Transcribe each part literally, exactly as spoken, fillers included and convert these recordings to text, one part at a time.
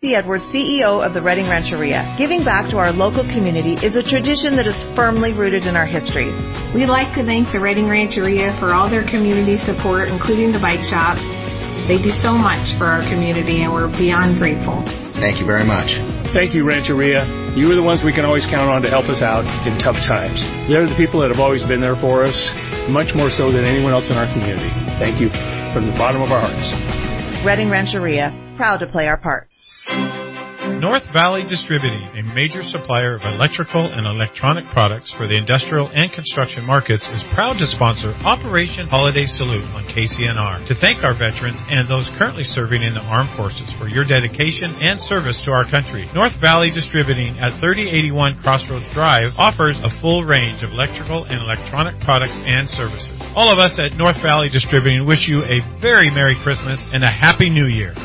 Tracy Edwards, C E O of the Reading Rancheria. Giving back to our local community is a tradition that is firmly rooted in our history. We'd like to thank the Reading Rancheria for all their community support, including the bike shop. They do so much for our community, and we're beyond grateful. Thank you very much. Thank you, Rancheria. You are the ones we can always count on to help us out in tough times. They're the people that have always been there for us, much more so than anyone else in our community. Thank you from the bottom of our hearts. Reading Rancheria, proud to play our part. North Valley Distributing, a major supplier of electrical and electronic products for the industrial and construction markets, is proud to sponsor Operation Holiday Salute on K C N R to thank our veterans and those currently serving in the armed forces for your dedication and service to our country. North Valley Distributing at thirty eighty-one Crossroads Drive offers a full range of electrical and electronic products and services. All of us at North Valley Distributing wish you a very Merry Christmas and a Happy New Year.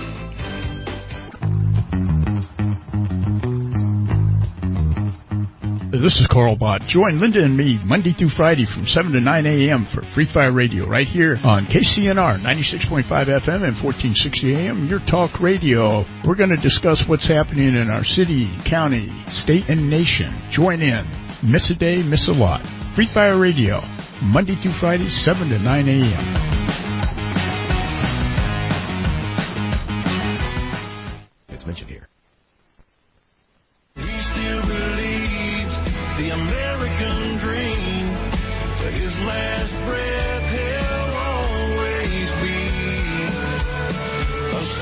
This is Carl Bott. Join Linda and me Monday through Friday from seven to nine a.m. for Free Fire Radio right here on K C N R ninety-six point five F M and fourteen sixty A M, your talk radio. We're going to discuss what's happening in our city, county, state, and nation. Join in. Miss a day, miss a lot. Free Fire Radio, Monday through Friday, seven to nine a.m. It's mentioned here. The American dream, but his last breath he'll always be a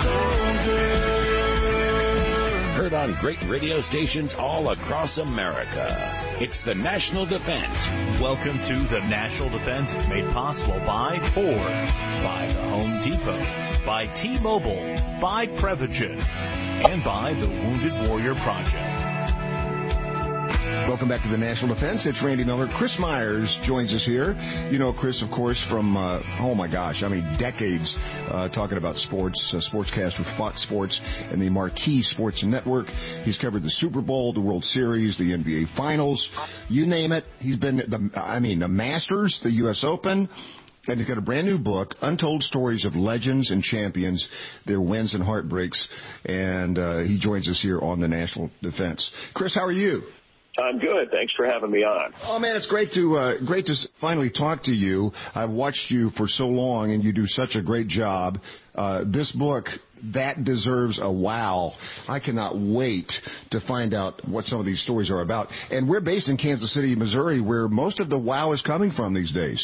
soldier. Heard on great radio stations all across America. It's the National Defense. Welcome to the National Defense, made possible by Ford, by the Home Depot, by T-Mobile, by Prevagen, and by the Wounded Warrior Project. Welcome back to the National Defense. It's Randy Miller. Chris Myers joins us here. You know Chris, of course, from, uh, oh my gosh, I mean, decades uh, talking about sports, uh, sportscast with Fox Sports and the Marquee Sports Network. He's covered the Super Bowl, the World Series, the N B A Finals, you name it. He's been, the, I mean, the Masters, the U S Open. And he's got a brand new book, Untold Stories of Legends and Champions, Their Wins and Heartbreaks. And uh, he joins us here on the National Defense. Chris, how are you? I'm good. Thanks for having me on. Oh man, it's great to uh, great to finally talk to you. I've watched you for so long, and you do such a great job. Uh, this book, that deserves a wow. I cannot wait to find out what some of these stories are about. And we're based in Kansas City, Missouri, where most of the wow is coming from these days.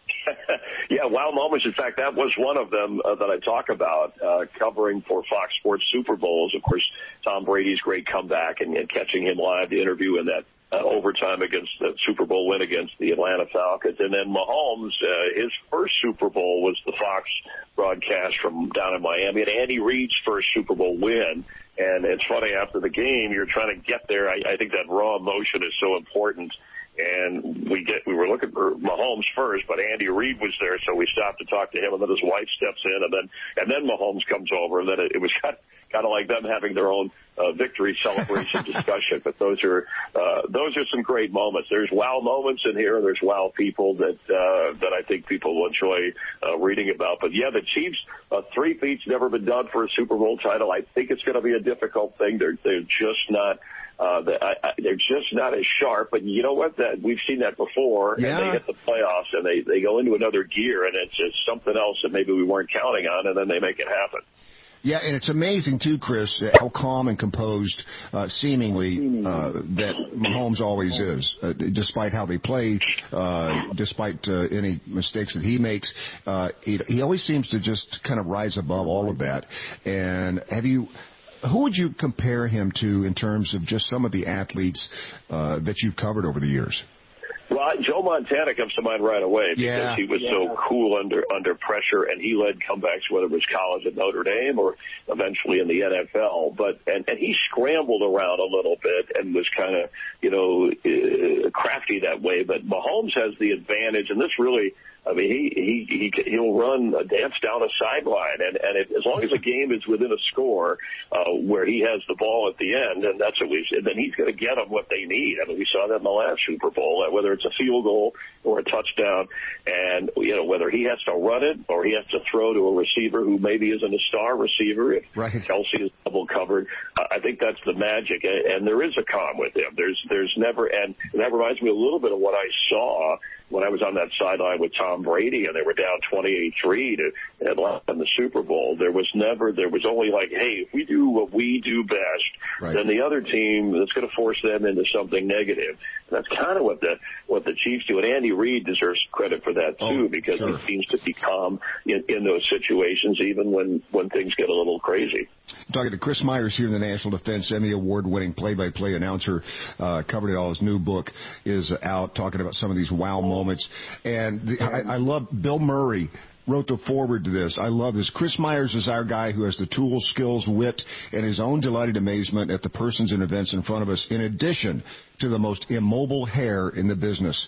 Yeah, wow moments. In fact, that was one of them uh, that I talk about, uh, covering for Fox Sports Super Bowls. Of course, Tom Brady's great comeback and, and catching him live, the interview in that uh, overtime against the Super Bowl win against the Atlanta Falcons. And then Mahomes, uh, his first Super Bowl was the Fox broadcast from down in Miami, and Andy Reid's first Super Bowl win. And it's funny, after the game, you're trying to get there. I, I think that raw emotion is so important. And we get, we were looking for Mahomes first, but Andy Reid was there, so we stopped to talk to him, and then his wife steps in, and then, and then Mahomes comes over, and then it, it was kind of, kind of like them having their own, uh, victory celebration discussion. But those are, uh, those are some great moments. There's wow moments in here, and there's wow people that, uh, that I think people will enjoy, uh, reading about. But yeah, the Chiefs, uh, three-peat's never been done for a Super Bowl title. I think it's going to be a difficult thing. They're, they're just not, Uh, the, I, I, they're just not as sharp, but you know what? That we've seen that before, yeah. And they hit the playoffs, and they, they go into another gear, and it's just something else that maybe we weren't counting on, and then they make it happen. Yeah, and it's amazing, too, Chris, how calm and composed, uh, seemingly, uh, that Mahomes always is, uh, despite how they play, uh, despite uh, any mistakes that he makes. Uh, he, he always seems to just kind of rise above all of that. And have you... Who would you compare him to in terms of just some of the athletes uh, that you've covered over the years? Well, Joe Montana comes to mind right away because yeah. he was yeah. so cool under under pressure, and he led comebacks, whether it was college at Notre Dame or eventually in the N F L. But and, and he scrambled around a little bit and was kind of, you know, uh, crafty that way. But Mahomes has the advantage, and this really, I mean, he he, he he'll run a dance down a sideline, and and it, as long as the game is within a score uh, where he has the ball at the end, and that's what we've said, then he's going to get them what they need. I mean, we saw that in the last Super Bowl, whether it's a field goal or a touchdown, and you know whether he has to run it or he has to throw to a receiver who maybe isn't a star receiver. If right. Kelsey is double covered, uh, I think that's the magic, and, and there is a calm with him. There's there's never, and, and that reminds me a little bit of what I saw when I was on that sideline with Tom Brady, and they were down twenty-eight three to Atlanta in the Super Bowl. There was never, there was only like, hey, if we do what we do best, right. then the other team, that's going to force them into something negative. And that's kind of what the what the Chiefs do. And Andy Reid deserves credit for that too, oh, because sure. he seems to be calm in, in those situations, even when when things get a little crazy. Talking to Chris Myers here in the National Defense, Emmy Award-winning play-by-play announcer, uh, covered it all. His new book is out, talking about some of these wow moments. And the, I, I love Bill Murray wrote the foreword to this. I love this. Chris Myers is our guy who has the tools, skills, wit, and his own delighted amazement at the persons and events in front of us, in addition to the most immobile hair in the business.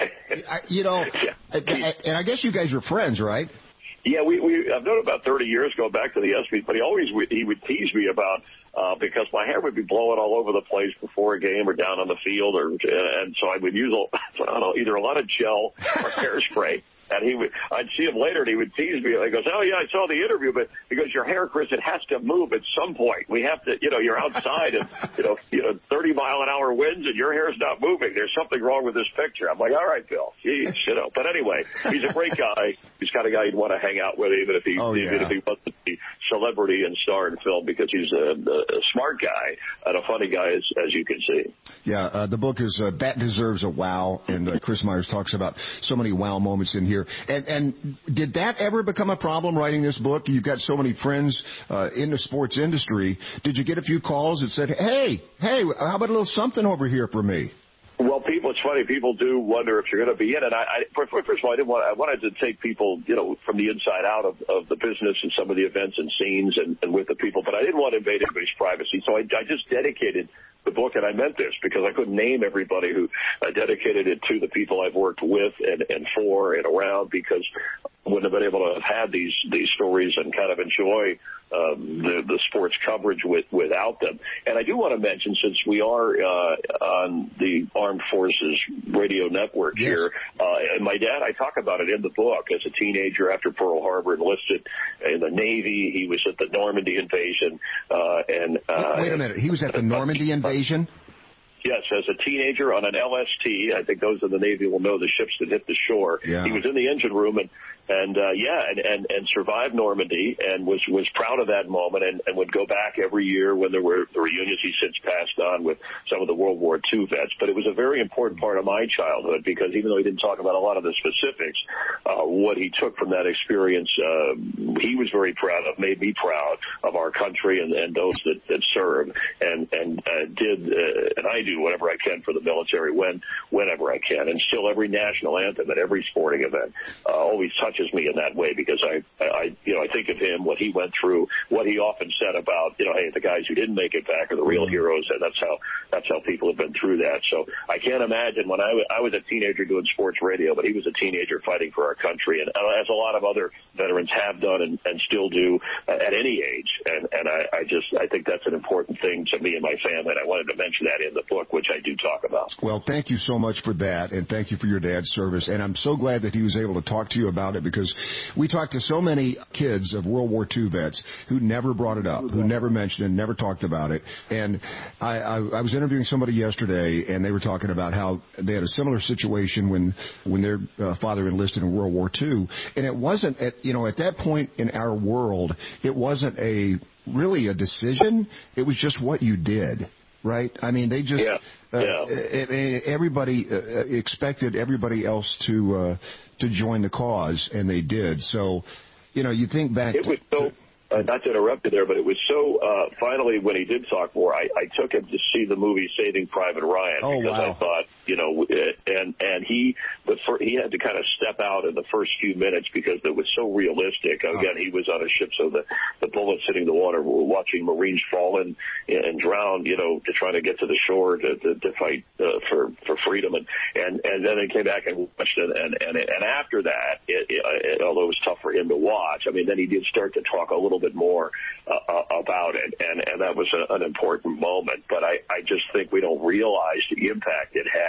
I, you know, yeah. And I guess you guys are friends, right? Yeah, we, we I've known about thirty years, going back to the ESPYs, but he always he would tease me about uh, because my hair would be blowing all over the place before a game or down on the field, or and so I would use a, I don't know, either a lot of gel or hairspray. And he would, I'd see him later, and he would tease me. He goes, "Oh yeah, I saw the interview, but he goes, your hair, Chris, it has to move at some point. We have to, you know, you're outside and you know, you know, thirty mile an hour winds, and your hair's not moving. There's something wrong with this picture." I'm like, "All right, Bill, geez, you know." But anyway, he's a great guy. He's the kind of guy you'd want to hang out with, even if he, oh, yeah. even if he wasn't the celebrity and star in film, because he's a, a smart guy and a funny guy, as, as you can see. Yeah, uh, the book is uh, That Deserves a Wow, and uh, Chris Myers talks about so many wow moments in here. And, and did that ever become a problem, writing this book? You've got so many friends uh, in the sports industry. Did you get a few calls that said, hey, hey, how about a little something over here for me? Well, people, it's funny, people do wonder if you're going to be in it. I, I, first of all, I didn't want, I wanted to take people, you know, from the inside out of, of the business and some of the events and scenes and, and with the people, but I didn't want to invade anybody's privacy. So I, I just dedicated the book, and I meant this because I couldn't name everybody who I dedicated it to, the people I've worked with and, and for and around, because I wouldn't have been able to have had these, these stories and kind of enjoy um, the, the sports coverage with, without them. And I do want to mention, since we are uh, on the Armed Forces Radio Network yes. here, uh, and my dad, I talk about it in the book, as a teenager after Pearl Harbor, enlisted in the Navy. He was at the Normandy invasion. Uh, and uh, Wait a minute. He was at the Normandy invasion? Yes, as a teenager on an L S T. I think those in the Navy will know the ships that hit the shore. Yeah. He was in the engine room and, and uh, yeah, and, and, and survived Normandy, and was, was proud of that moment, and, and would go back every year when there were the reunions. He since passed on with some of the World War Two vets. But it was a very important part of my childhood, because even though he didn't talk about a lot of the specifics, uh, what he took from that experience, uh, he was very proud of, made me proud of our country and, and those that, that served, and, and uh, did, uh, and I do whatever I can for the military when, whenever I can. And still, every national anthem at every sporting event uh, always touches me in that way, because I, I, you know, I think of him, what he went through, what he often said about, you know, hey, the guys who didn't make it back are the real heroes, and that's how, that's how people have been through that. So I can't imagine when I, w- I was a teenager doing sports radio, but he was a teenager fighting for our country, and uh, as a lot of other veterans have done and, and still do uh, at any age. And, and I, I just, I think that's an important thing to me and my family, and I wanted to mention that in the book, which I do talk about. Well, thank you so much for that, and thank you for your dad's service. And I'm so glad that he was able to talk to you about it, because we talked to so many kids of World War Two vets who never brought it up, who never mentioned it, never talked about it. And I, I, I was interviewing somebody yesterday, and they were talking about how they had a similar situation when when their uh, father enlisted in World War Two, and it wasn't at you know at that point in our world, it wasn't a really a decision. It was just what you did. Right? I mean, they just, yeah. Uh, yeah. everybody uh, expected everybody else to, uh, to join the cause, and they did. So, you know, you think back. It was so, uh, not to interrupt you there, but it was so, uh, finally, when he did talk more, I, I took him to see the movie Saving Private Ryan, oh, because wow. I thought, you know, and, and he, the fir- he had to kind of step out in the first few minutes because it was so realistic. Oh. Again, he was on a ship, so the, the bullets hitting the water, we were watching Marines fall in and drown, you know, to try to get to the shore to, to, to fight uh, for, for freedom. And, and, and then they came back and watched it. And, and, and after that, it, it, although it was tough for him to watch, I mean, then he did start to talk a little bit more uh, about it. And, and that was a, an important moment. But I, I just think we don't realize the impact it had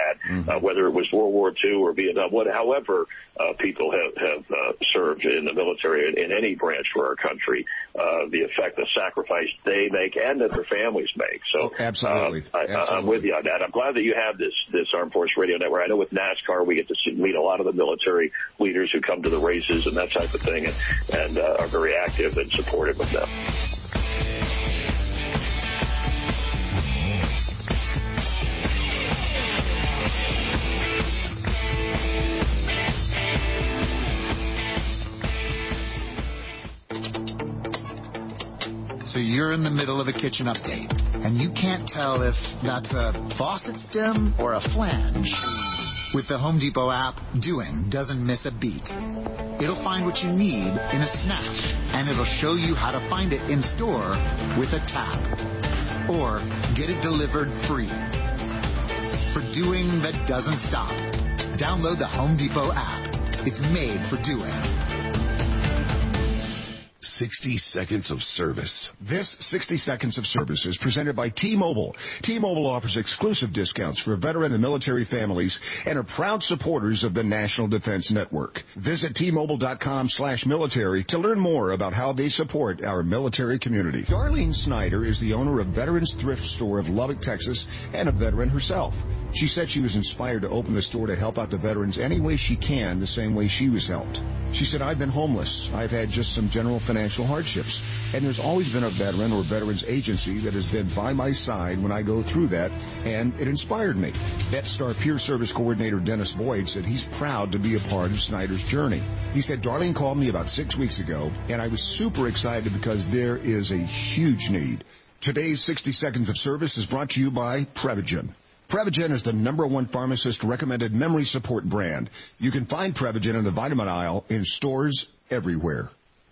had, mm-hmm. uh, whether it was World War Two or Vietnam, what, however uh, people have, have uh, served in the military in, in any branch for our country, uh, the effect, the sacrifice they make and that their families make. So oh, absolutely. Uh, I, absolutely. I'm with you on that. I'm glad that you have this, this Armed Force Radio Network. I know with NASCAR we get to see, meet a lot of the military leaders who come to the races and that type of thing, and, and uh, are very active and supportive of them. So you're in the middle of a kitchen update, and you can't tell if that's a faucet stem or a flange. With the Home Depot app, doing doesn't miss a beat. It'll find what you need in a snap, and it'll show you how to find it in store with a tap. Or get it delivered free. For doing that doesn't stop, download the Home Depot app. It's made for doing. sixty seconds of service. This sixty seconds of service is presented by T-Mobile. T-Mobile offers exclusive discounts for veteran and military families and are proud supporters of the National Defense Network. Visit T-Mobile.com slash military to learn more about how they support our military community. Darlene Snyder is the owner of Veterans Thrift Store of Lubbock, Texas, and a veteran herself. She said she was inspired to open the store to help out the veterans any way she can, the same way she was helped. She said, I've been homeless. I've had just some general financial hardships. And there's always been a veteran or veterans agency that has been by my side when I go through that, and it inspired me. VetStar Peer Service Coordinator Dennis Boyd said he's proud to be a part of Snyder's journey. He said, Darlene called me about six weeks ago, and I was super excited because there is a huge need. Today's sixty seconds of service is brought to you by Prevagen. Prevagen is the number one pharmacist-recommended memory support brand. You can find Prevagen in the vitamin aisle in stores everywhere.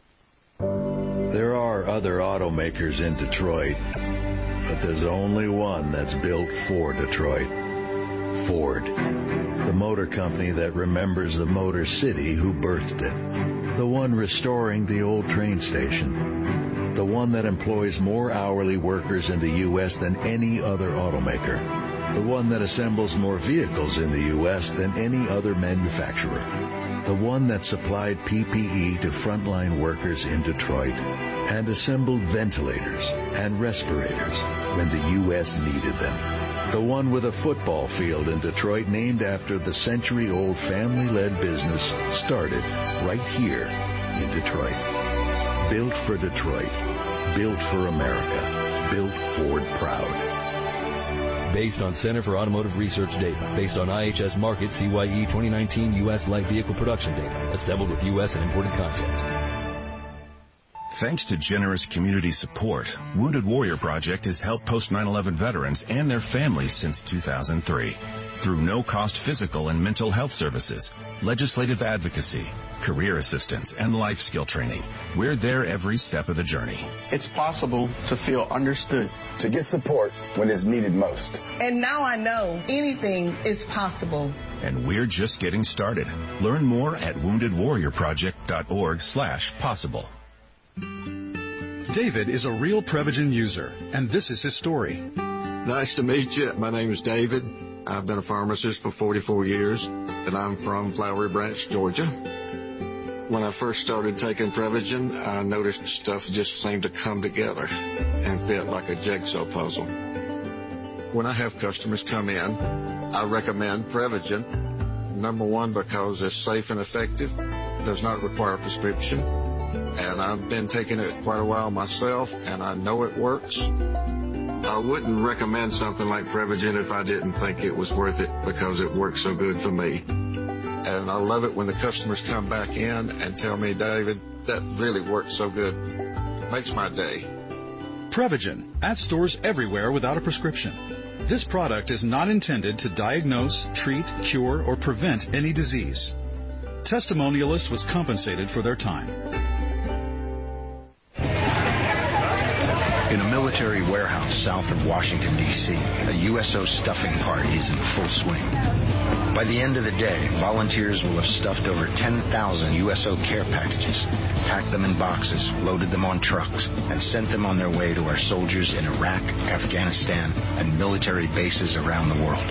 There are other automakers in Detroit, but there's only one that's built for Detroit. Ford, the motor company that remembers the Motor City who birthed it. The one restoring the old train station. The one that employs more hourly workers in the U S than any other automaker. The one that assembles more vehicles in the U S than any other manufacturer. The one that supplied P P E to frontline workers in Detroit and assembled ventilators and respirators when the U S needed them. The one with a football field in Detroit named after the century-old family-led business started right here in Detroit. Built for Detroit. Built for America. Built Ford proud. Based on Center for Automotive Research data. Based on I H S Market C Y E twenty nineteen U S light vehicle production data. Assembled with U S and imported content. Thanks to generous community support, Wounded Warrior Project has helped post nine eleven veterans and their families since two thousand three. Through no-cost physical and mental health services, legislative advocacy, career assistance, and life skill training, we're there every step of the journey. It's possible to feel understood, to get support when it's needed most. And now I know anything is possible. And we're just getting started. Learn more at wounded warrior project dot org slash possible. David is a real Prevagen user, and this is his story. Nice to meet you. My name is David. I've been a pharmacist for forty-four years, and I'm from Flowery Branch, Georgia. When I first started taking Prevagen, I noticed stuff just seemed to come together and fit like a jigsaw puzzle. When I have customers come in, I recommend Prevagen. Number one, because it's safe and effective, does not require a prescription, and I've been taking it quite a while myself, and I know it works. I wouldn't recommend something like Prevagen if I didn't think it was worth it because it works so good for me. And I love it when the customers come back in and tell me, David, that really works so good. Makes my day. Prevagen, at stores everywhere without a prescription. This product is not intended to diagnose, treat, cure, or prevent any disease. Testimonialists was compensated for their time. In a military warehouse south of Washington, D C, a U S O stuffing party is in full swing. By the end of the day, volunteers will have stuffed over ten thousand U S O care packages, packed them in boxes, loaded them on trucks, and sent them on their way to our soldiers in Iraq, Afghanistan, and military bases around the world.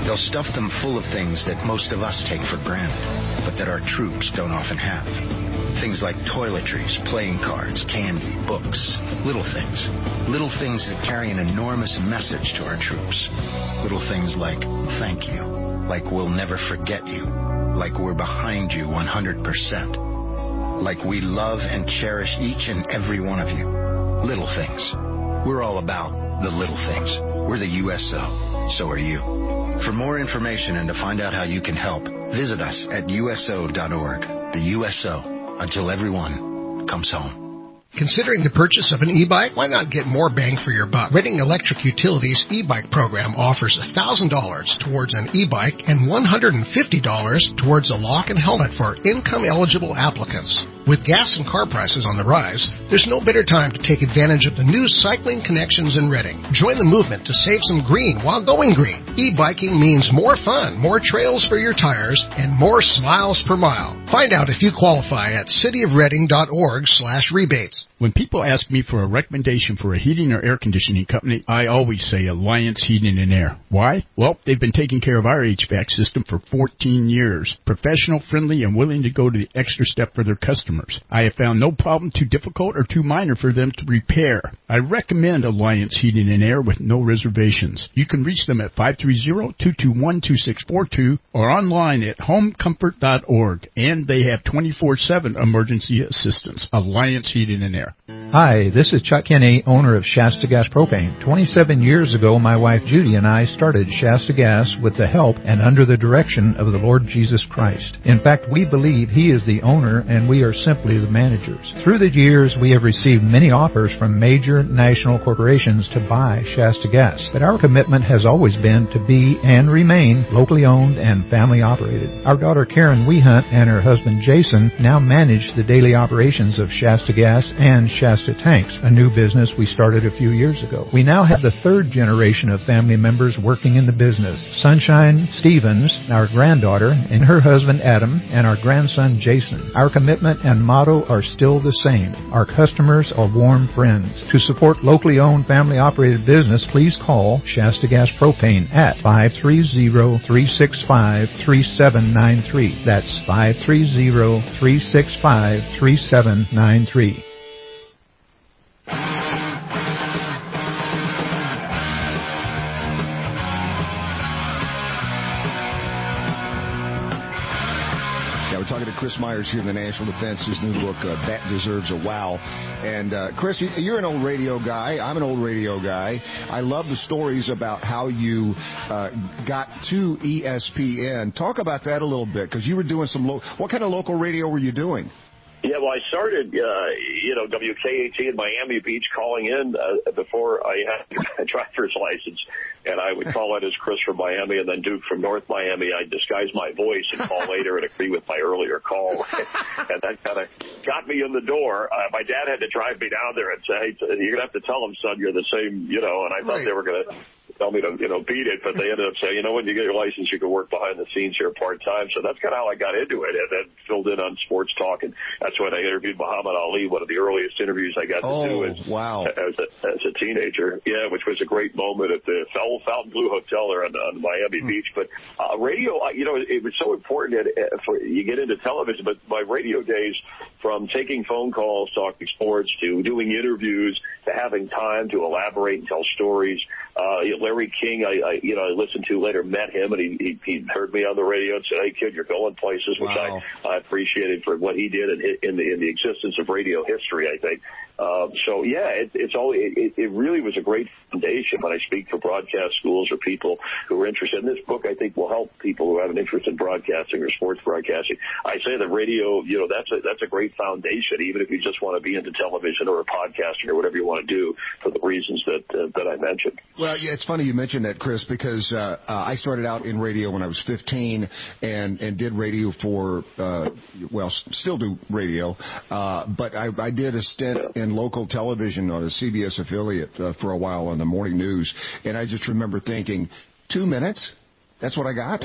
They'll stuff them full of things that most of us take for granted, but that our troops don't often have. Things like toiletries, playing cards, candy, books, little things. Little things that carry an enormous message to our troops. Little things like thank you, like we'll never forget you, like we're behind you one hundred percent, like we love and cherish each and every one of you. Little things. We're all about the little things. We're the U S O. So are you. For more information and to find out how you can help, visit us at U S O dot org. The U S O, until everyone comes home. Considering the purchase of an e-bike, why not get more bang for your buck? Redding Electric Utilities e-bike program offers one thousand dollars towards an e-bike and one hundred fifty dollars towards a lock and helmet for income-eligible applicants. With gas and car prices on the rise, there's no better time to take advantage of the new cycling connections in Redding. Join the movement to save some green while going green. E-biking means more fun, more trails for your tires, and more smiles per mile. Find out if you qualify at cityofredding.org slash rebates. When people ask me for a recommendation for a heating or air conditioning company, I always say Alliance Heating and Air. Why? Well, they've been taking care of our H V A C system for fourteen years. Professional, friendly, and willing to go to the extra step for their customers. I have found no problem too difficult or too minor for them to repair. I recommend Alliance Heating and Air with no reservations. You can reach them at five three zero, two two one, two six four two or online at home comfort dot org. And they have twenty-four seven emergency assistance. Alliance Heating and Air. Hi, this is Chuck Kinney, owner of Shasta Gas Propane. twenty-seven years ago, my wife Judy and I started Shasta Gas with the help and under the direction of the Lord Jesus Christ. In fact, we believe He is the owner and we are simply the managers. Through the years, we have received many offers from major national corporations to buy Shasta Gas, but our commitment has always been to be and remain locally owned and family operated. Our daughter Karen Wehunt and her husband Jason now manage the daily operations of Shasta Gas and Shasta Tanks, a new business we started a few years ago. We now have the third generation of family members working in the business. Sunshine Stevens, our granddaughter, and her husband Adam, and our grandson Jason. Our commitment and motto are still the same. Our customers are warm friends. To support locally owned, family-operated business, please call Shasta Gas Propane at five three zero, three six five, three seven nine three. That's five three zero, three six five, three seven nine three. Talking to Chris Myers here in the National Defense, his new book, uh, That Deserves a Wow. And uh, Chris, you're an old radio guy. I'm an old radio guy. I love the stories about how you uh, got to E S P N. Talk about that a little bit, because you were doing some lo- what kind of local radio were you doing? Yeah, well, I started, uh, you know, W K A T in Miami Beach calling in uh, before I had a driver's license, and I would call in as Chris from Miami and then Duke from North Miami. I'd disguise my voice and call later and agree with my earlier call, and that kind of got me in the door. Uh, my dad had to drive me down there and say, hey, you're going to have to tell them, son, you're the same, you know, and I thought they were going to tell me to, you know, beat it, but they ended up saying, you know, when you get your license, you can work behind the scenes here part-time. So that's kind of how I got into it, and then filled in on sports talk, and that's when I interviewed Muhammad Ali, one of the earliest interviews I got to oh, do as, wow. as, a, as a teenager. Yeah, which was a great moment at the Fountain Blue Hotel there on, on Miami hmm. Beach. But uh, radio, you know, it was so important that, uh, for you get into television, but my radio days, from taking phone calls, talking sports, to doing interviews, to having time to elaborate and tell stories. Uh, Larry King, I, I, you know, I listened to later, met him, and he, he, he heard me on the radio and said, hey, kid, you're going places, which wow. I, I appreciated for what he did in, in, the, in the existence of radio history, I think. Um, so, yeah, it, it's all, it, it really was a great foundation when I speak for broadcast schools or people who are interested. And this book, I think, will help people who have an interest in broadcasting or sports broadcasting. I say that radio, you know, that's a, that's a great foundation, even if you just want to be into television or podcasting or whatever you want to do for the reasons that uh, that I mentioned. Well, yeah, it's funny you mentioned that, Chris, because uh, uh, I started out in radio when I was fifteen and, and did radio for, uh, well, s- still do radio, uh, but I, I did a stint in local television on a C B S affiliate uh, for a while on the morning news, and I just remember thinking, two minutes? That's what I got?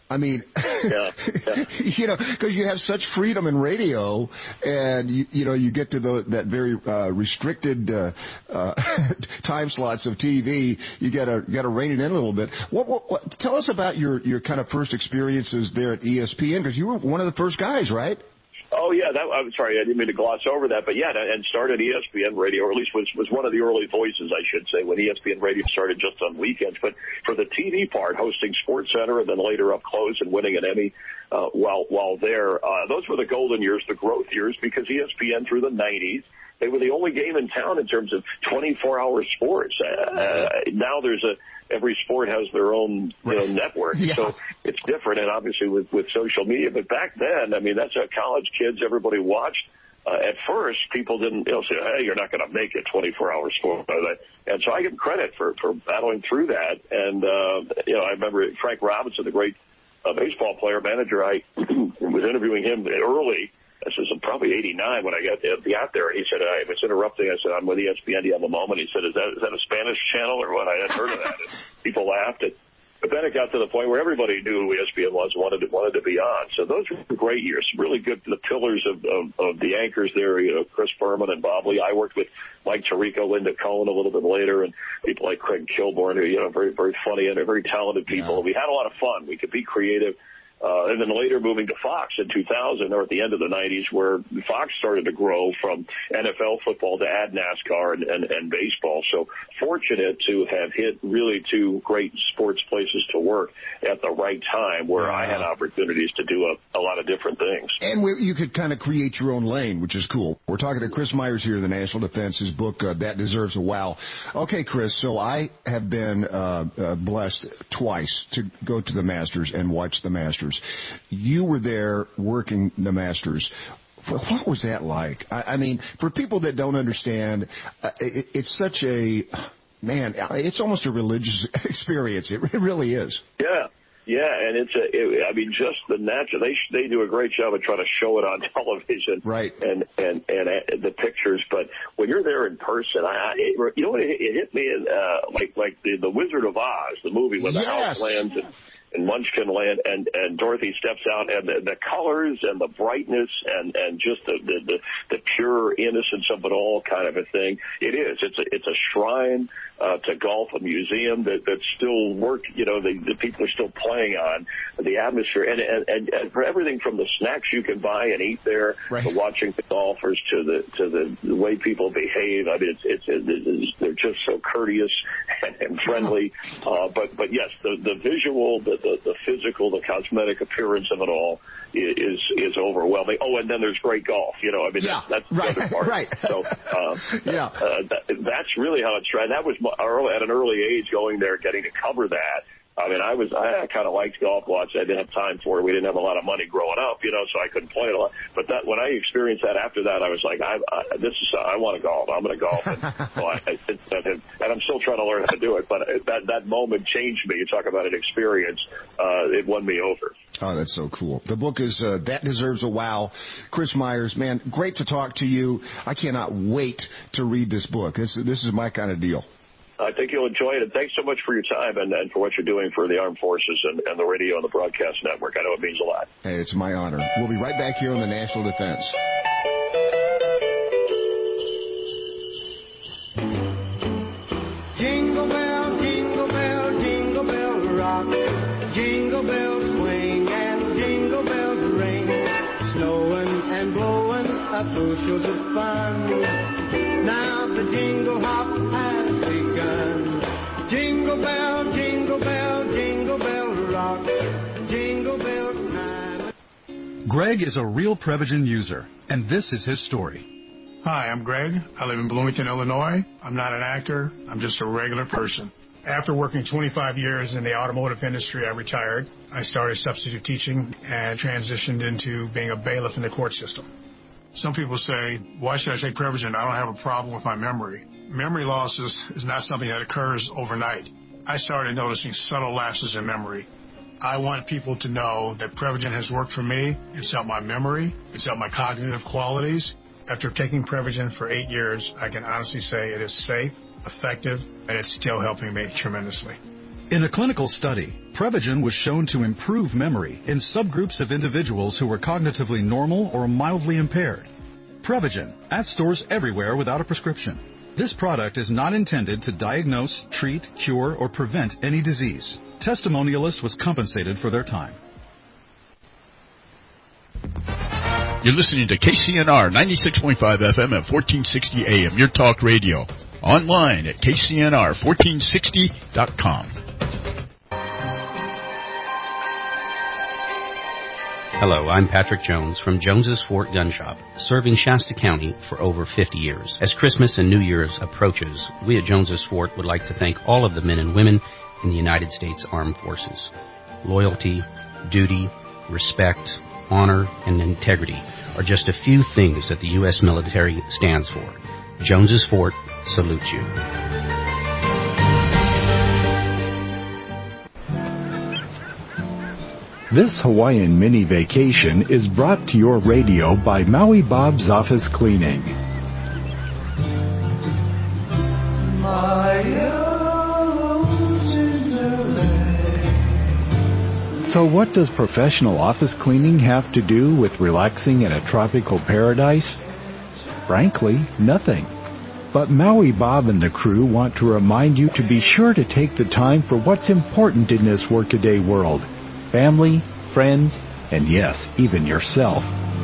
I mean, yeah, yeah. you know, because you have such freedom in radio, and you, you know, you get to the, that very uh, restricted uh, uh, time slots of T V. You got to got to rein it in a little bit. What, what, what? Tell us about your your kind of first experiences there at E S P N, because you were one of the first guys, right? Oh, yeah, that, I'm sorry, I didn't mean to gloss over that, but yeah, and started E S P N Radio, or at least was, was one of the early voices, I should say, when E S P N Radio started just on weekends. But for the T V part, hosting SportsCenter and then later Up Close and winning an Emmy uh, while while there, uh, those were the golden years, the growth years, because E S P N through the nineties, they were the only game in town in terms of twenty-four hour sports. Uh, now there's a every sport has their own you know, network, yeah. So it's different. And obviously with with social media, but back then, I mean, that's how college kids, everybody watched. Uh, at first, people didn't you know, say, "Hey, you're not going to make it twenty-four hour sport." And so I give credit for for battling through that. And uh, you know, I remember Frank Robinson, the great uh, baseball player manager. I was interviewing him early. This was probably eighty-nine when I got, got there. He said, I was interrupting. I said, I'm with E S P N. Do you have a moment? He said, is that, is that a Spanish channel or what? I hadn't heard of that. And people laughed. At, but then it got to the point where everybody knew who E S P N was, wanted to, wanted to be on. So those were great years. Really good. The pillars of, of, of the anchors there, you know, Chris Berman and Bob Lee. I worked with Mike Tirico, Linda Cohn a little bit later, and people like Craig Kilborn, who, you know, very, very funny and very talented people. Yeah. We had a lot of fun. We could be creative. Uh, and then later moving to Fox in two thousand, or at the end of the nineties, where Fox started to grow from N F L football to add NASCAR and, and, and baseball. So fortunate to have hit really two great sports places to work at the right time, where I had opportunities to do a, a lot of different things. And we, you could kind of create your own lane, which is cool. We're talking to Chris Myers here, the National Defense, his book, uh, That Deserves a Wow. Okay, Chris, so I have been uh, uh, blessed twice to go to the Masters and watch the Masters. You were there working the Masters. What was that like? I, I mean, for people that don't understand, uh, it, it's such a, man, it's almost a religious experience. It, it really is. Yeah. Yeah, and it's a, it, I mean, just the natural, they they do a great job of trying to show it on television. Right. And, and, and uh, the pictures, but when you're there in person, I, it, you know what, it, it hit me in, uh, like, like the, the Wizard of Oz, the movie where the yes. house lands and, and Munchkin Land, and, and Dorothy steps out, and the, the colors and the brightness and, and just the, the, the, the pure innocence of it all kind of a thing. It is. It's a, it's a shrine uh, to golf, a museum that, that still work, you know, the, the people are still playing on the atmosphere. And, and, and, and for everything from the snacks you can buy and eat there, right. to watching the golfers, to the to the, the way people behave. I mean, it's, it's, it's they're just so courteous and, and friendly. Uh, but, but yes, the, the visual, the, the, the physical, the cosmetic appearance of it all is is overwhelming. Oh, and then there's great golf. You know, I mean, yeah, that's, that's right, the other part. right. So, uh, yeah, uh, that, that's really how it's tried. That was my, early, at an early age, going there, getting to cover that. I mean, I was, I kind of liked golf lots. I didn't have time for it. We didn't have a lot of money growing up, you know, so I couldn't play it a lot. But that, when I experienced that after that, I was like, I, I this is, I want to golf. I'm going to golf. And, so I, I, and, and I'm still trying to learn how to do it. But that, that moment changed me. You talk about an experience. Uh, it won me over. Oh, that's so cool. The book is uh, That Deserves a Wow. Chris Myers, man, great to talk to you. I cannot wait to read this book. This, this is my kind of deal. I think you'll enjoy it, and thanks so much for your time and, and for what you're doing for the armed forces and, and the radio and the broadcast network. I know it means a lot. Hey, it's my honor. We'll be right back here on the National Defense. Jingle bell, jingle bell, jingle bell rock. Jingle bells swing and jingle bells ring. Snowing and blowing a bushels of fun. Now the jingle hop has begun. Jingle bell, jingle bell, jingle bell rock. Jingle bell time. Greg is a real Prevagen user, and this is his story. Hi, I'm Greg. I live in Bloomington, Illinois. I'm not an actor. I'm just a regular person. After working twenty-five years in the automotive industry, I retired. I started substitute teaching and transitioned into being a bailiff in the court system. Some people say, why should I take Prevagen? I don't have a problem with my memory. Memory loss is, is not something that occurs overnight. I started noticing subtle lapses in memory. I want people to know that Prevagen has worked for me. It's helped my memory. It's helped my cognitive qualities. After taking Prevagen for eight years, I can honestly say it is safe, effective, and it's still helping me tremendously. In a clinical study, Prevagen was shown to improve memory in subgroups of individuals who were cognitively normal or mildly impaired. Prevagen, at stores everywhere without a prescription. This product is not intended to diagnose, treat, cure, or prevent any disease. Testimonialist was compensated for their time. You're listening to K C N R ninety-six point five F M at fourteen sixty A M, your talk radio. Online at K C N R fourteen sixty dot com. Hello, I'm Patrick Jones from Jones's Fort Gun Shop, serving Shasta County for over fifty years. As Christmas and New Year's approaches, we at Jones's Fort would like to thank all of the men and women in the United States Armed Forces. Loyalty, duty, respect, honor, and integrity are just a few things that the U S military stands for. Jones's Fort salutes you. This Hawaiian mini vacation is brought to your radio by Maui Bob's Office Cleaning. So what does professional office cleaning have to do with relaxing in a tropical paradise? Frankly, nothing. But Maui Bob and the crew want to remind you to be sure to take the time for what's important in this workaday world. Family, friends, and yes, even yourself.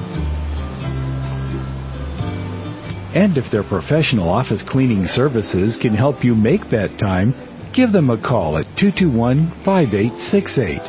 And if their professional office cleaning services can help you make that time, give them a call at two two one, five eight six eight.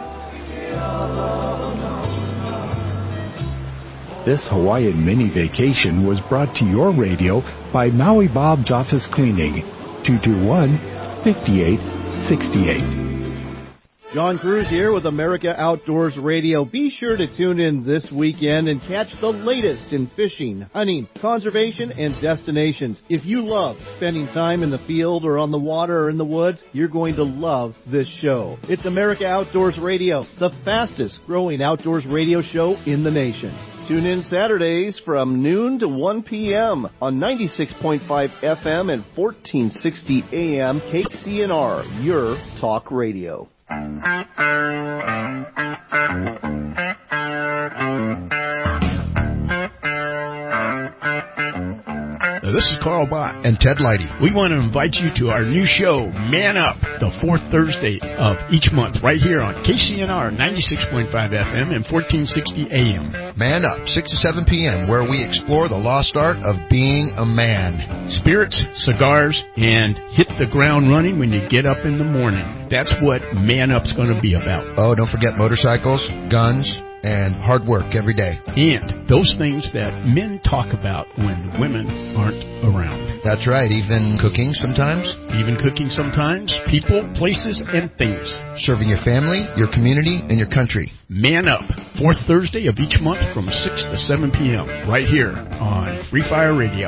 This Hawaiian mini vacation was brought to your radio by Maui Bob's Office Cleaning, two two one, five eight six eight. John Cruz here with America Outdoors Radio. Be sure to tune in this weekend and catch the latest in fishing, hunting, conservation, and destinations. If you love spending time in the field or on the water or in the woods, you're going to love this show. It's America Outdoors Radio, the fastest growing outdoors radio show in the nation. Tune in Saturdays from noon to one p.m. on ninety-six point five F M and fourteen sixty A M K C N R, your talk radio. This is Carl Bott and Ted Leidy. We want to invite you to our new show, Man Up, the fourth Thursday of each month, right here on K C N R ninety-six point five F M and fourteen sixty A M. Man Up, six to seven p.m., where we explore the lost art of being a man. Spirits, cigars, and hit the ground running when you get up in the morning. That's what Man Up's going to be about. Oh, don't forget motorcycles, guns, and hard work every day. And those things that men talk about when women aren't around. That's right, even cooking sometimes. Even cooking sometimes. People, places, and things. Serving your family, your community, and your country. Man Up, fourth Thursday of each month from six to seven p.m. right here on Free Fire Radio.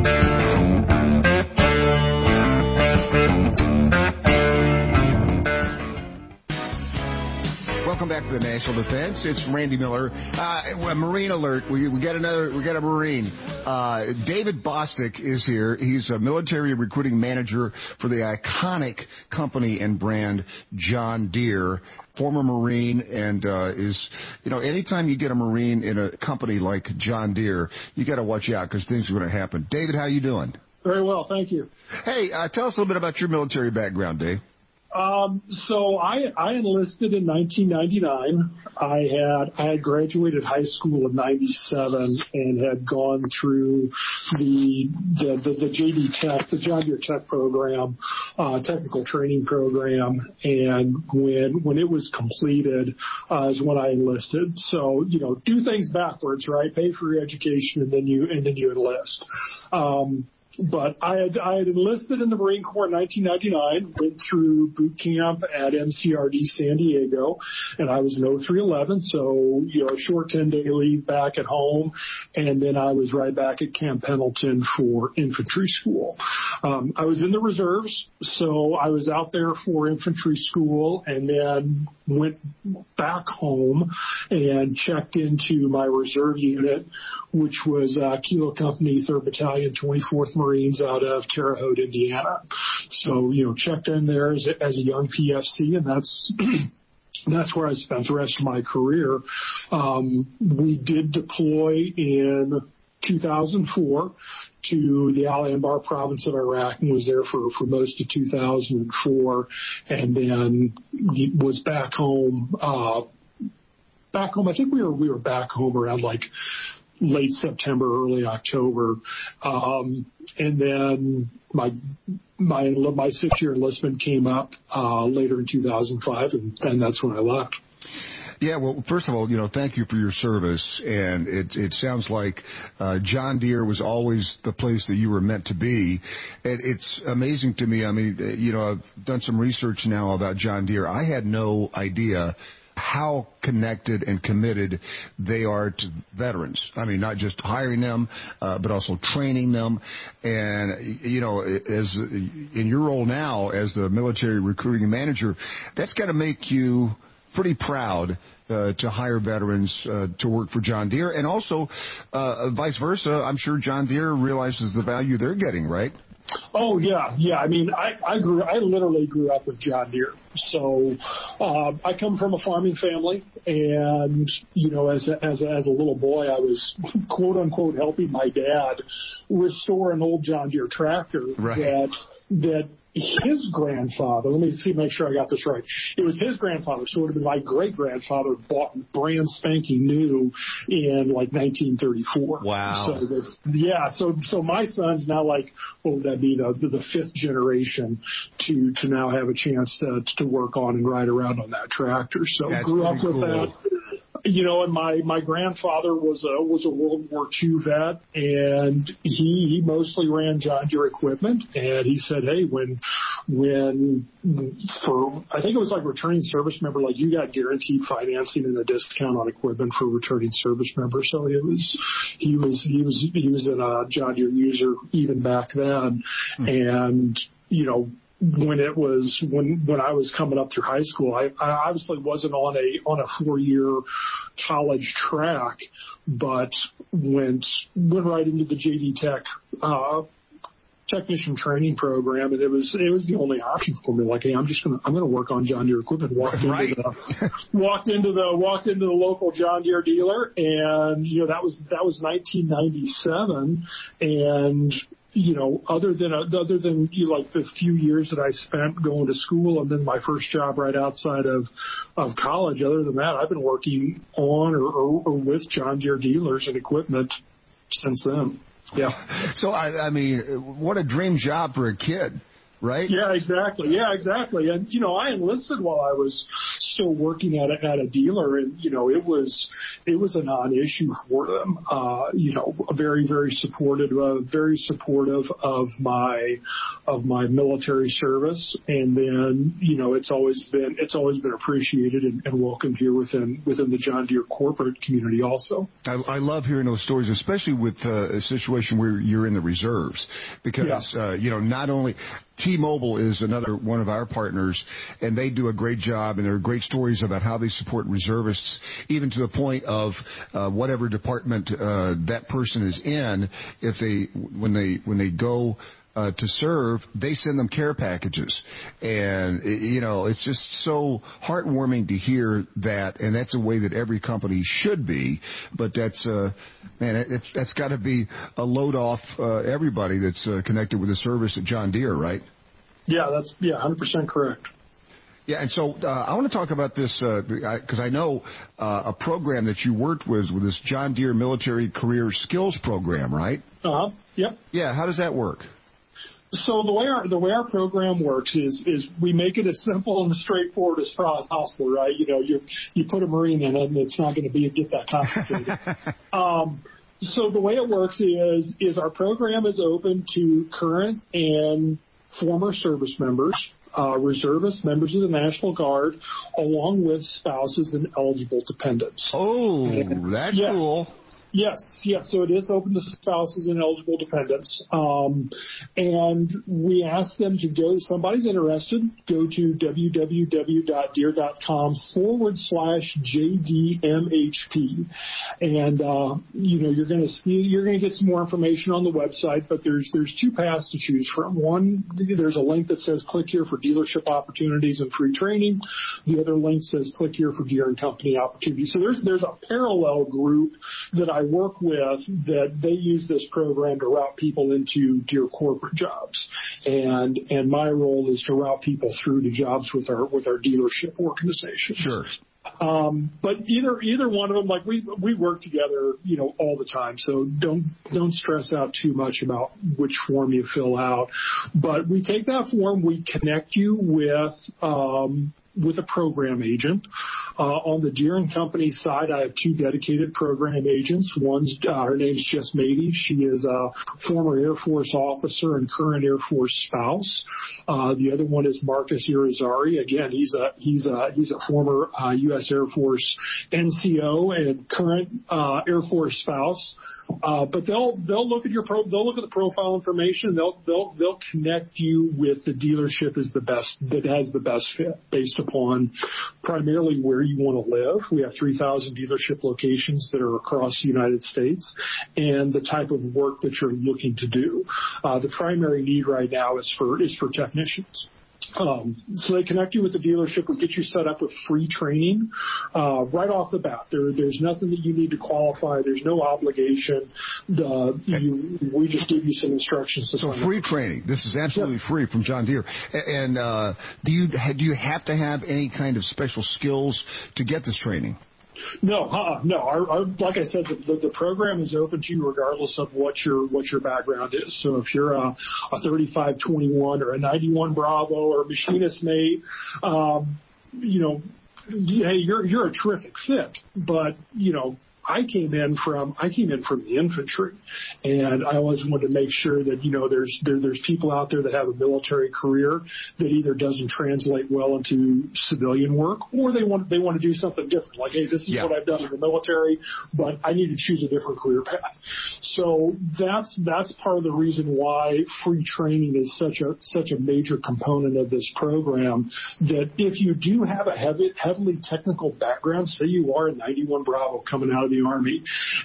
Welcome back to the National Defense. It's Randy Miller. Uh, Marine alert. We, we got another. We got a Marine. Uh, David Bostic is here. He's a military recruiting manager for the iconic company and brand John Deere. Former Marine, and uh, is you know anytime you get a Marine in a company like John Deere, you got to watch out because things are going to happen. David, how you doing? Very well, thank you. Hey, uh, tell us a little bit about your military background, Dave. Um, so I, I enlisted in nineteen ninety-nine. I had, I had graduated high school in ninety-seven and had gone through the, the, the, the J D Tech, the John Deere Tech program, uh, technical training program. And when, when it was completed, uh, is when I enlisted. So, you know, do things backwards, right? Pay for your education and then you, and then you enlist. Um, But I had, I had enlisted in the Marine Corps in nineteen ninety-nine, went through boot camp at M C R D San Diego, and I was an oh three eleven, so, you know, a short ten-day leave back at home, and then I was right back at Camp Pendleton for infantry school. Um, I was in the reserves, so I was out there for infantry school, and then went back home and checked into my reserve unit, which was uh, Kilo Company, third Battalion, twenty-fourth Marine Marines out of Terre Haute, Indiana. So, you know, checked in there as a, as a young P F C, and that's that's where I spent the rest of my career. Um, we did deploy in two thousand four to the Al Anbar province of Iraq and was there for, for most of two thousand four, and then was back home. Uh, back home, I think we were we were back home around like late September, early October, um, and then my my my six year enlistment came up uh, later in two thousand five, and, and that's when I left. Yeah, well, first of all, you know, thank you for your service, and it it sounds like uh, John Deere was always the place that you were meant to be. And it's amazing to me. I mean, you know, I've done some research now about John Deere. I had no idea how connected and committed they are to veterans. I mean, not just hiring them, uh, but also training them. And, you know, as in your role now as the military recruiting manager, that's got to make you pretty proud uh, to hire veterans uh, to work for John Deere, and also uh, vice versa. I'm sure John Deere realizes the value they're getting, right? Oh yeah, yeah. I mean, I, I grew, I literally grew up with John Deere. So uh, I come from a farming family, and you know, as a, as a, as a little boy, I was quote unquote helping my dad restore an old John Deere tractor right. that that. His grandfather, let me see, make sure I got this right. It was his grandfather, so it would have been my great-grandfather bought brand spanking new in like nineteen thirty-four. Wow. So this, yeah, so so my son's now like, what would that be, the the, the fifth generation to to now have a chance to to work on and ride around on that tractor. So That's grew up with cool. that. You know, and my, my grandfather was a was a World War Two vet, and he he mostly ran John Deere equipment. And he said, hey, when when for I think it was like returning service member, like you got guaranteed financing and a discount on equipment for returning service members. So it was he was he was he was a uh, John Deere user even back then, mm-hmm. and you know. When it was when when I was coming up through high school, I, I obviously wasn't on a on a four year college track, but went went right into the J D Tech uh, technician training program, and it was it was the only option for me. Like, hey, I'm just gonna I'm gonna work on John Deere equipment. Walked right. into the walked into the walked into the local John Deere dealer, and you know that was that was nineteen ninety-seven, and you know, other than other than you know, like the few years that I spent going to school and then my first job right outside of of college, other than that, I've been working on or, or, or with John Deere dealers and equipment since then. Yeah. So I, I mean, what a dream job for a kid. Right? Yeah, exactly. Yeah, exactly. And, you know, I enlisted while I was still working at a, at a dealer, and, you know, it was, it was a non-issue for them. Uh, you know, very, very supportive, uh, very supportive of my, of my military service. And then, you know, it's always been, it's always been appreciated and, and welcomed here within, within the John Deere corporate community also. I, I love hearing those stories, especially with uh, a situation where you're in the reserves, because, yeah. uh, you know, not only, T-Mobile is another one of our partners, and they do a great job, and there are great stories about how they support reservists, even to the point of uh, whatever department uh, that person is in. If they, when they, when they go uh, to serve, they send them care packages, and you know it's just so heartwarming to hear that, and that's a way that every company should be. But that's, uh, man, it, that's got to be a load off uh, everybody that's uh, connected with the service at John Deere, right? Yeah, that's yeah, one hundred percent correct. Yeah, and so uh, I want to talk about this because uh, I, I know uh, a program that you worked with, with this John Deere Military Career Skills Program, right? Uh-huh, yep. Yeah, how does that work? So the way our the way our program works is is we make it as simple and as straightforward as possible, right? You know, you you put a Marine in it, and it's not going to be get that complicated. um, so the way it works is is our program is open to current and former service members, uh, reservists, members of the National Guard, along with spouses and eligible dependents. Oh, and, that's yeah. cool. Yes, yes. So it is open to spouses and eligible dependents. Um, and we ask them to go, somebody's interested, go to www.deer.com forward slash JDMHP. And, uh, you know, you're going to see, you're going to get some more information on the website, but there's, there's two paths to choose from. One, there's a link that says click here for dealership opportunities and free training. The other link says click here for Deere and Company opportunities. So there's, there's a parallel group that I work with that they use this program to route people into Deere corporate jobs, and and my role is to route people through to jobs with our with our dealership organization. Sure. Um, but either either one of them, like we we work together, you know, all the time. So don't don't stress out too much about which form you fill out. But we take that form, we connect you with um, with a program agent. Uh, on the Deere and Company side, I have two dedicated program agents. One's, uh, her name's Jess Mady. She is a former Air Force officer and current Air Force spouse. Uh, the other one is Marcus Irizarry. Again, he's a, he's a, he's a former, uh, U S Air Force N C O and current, uh, Air Force spouse. Uh, but they'll, they'll look at your pro, they'll look at the profile information. They'll, they'll, they'll connect you with the dealership is the best, that has the best fit based upon primarily where you want to live. We have three thousand dealership locations that are across the United States and the type of work that you're looking to do. Uh, the primary need right now is for, is for technicians. Um, so they connect you with the dealership. We get you set up with free training uh, right off the bat. There, there's nothing that you need to qualify. There's no obligation. Uh, you, we just give you some instructions. To so free up. Training. This is absolutely yeah. free from John Deere. And uh, do you do you have to have any kind of special skills to get this training? No, uh, no. Our, our, like I said, the, the, the program is open to you regardless of what your what your background is. So if you're a, a thirty-five twenty-one or a ninety-one Bravo or a machinist mate, um, you know, hey, you're you're a terrific fit. But you know, I came in from I came in from the infantry, and I always wanted to make sure that you know there's there, there's people out there that have a military career that either doesn't translate well into civilian work, or they want they want to do something different. Like, hey, this is yeah. what I've done in the military, but I need to choose a different career path. So that's that's part of the reason why free training is such a such a major component of this program. That if you do have a heavy, heavily technical background, say you are a ninety-one Bravo coming out of the Army,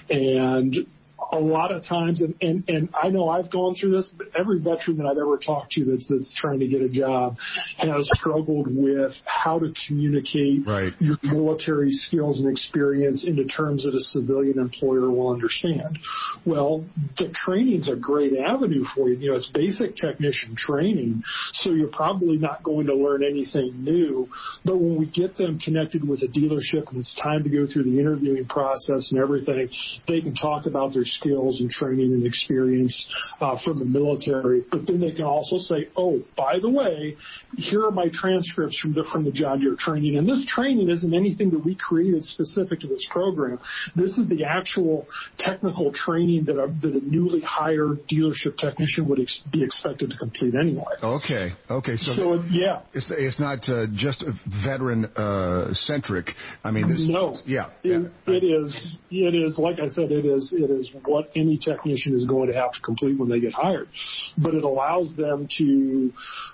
and a lot of times, and, and, and I know I've gone through this, but every veteran that I've ever talked to that's, that's trying to get a job has struggled with how to communicate right. your military skills and experience into terms that a civilian employer will understand. Well, the training's a great avenue for you. You know, it's basic technician training, so you're probably not going to learn anything new. But when we get them connected with a dealership and it's time to go through the interviewing process and everything, they can talk about their skills and training and experience uh, from the military, but then they can also say, oh, by the way, here are my transcripts from the from the John Deere training. And this training isn't anything that we created specific to this program. This is the actual technical training that a, that a newly hired dealership technician would ex- be expected to complete anyway. Okay, okay. So, so yeah. It's, it's not uh, just veteran-centric. Uh, I mean, this, no. Yeah. It, yeah. it is, it is, like I said, it is, it is what any technician is going to have to complete when they get hired. But it allows them to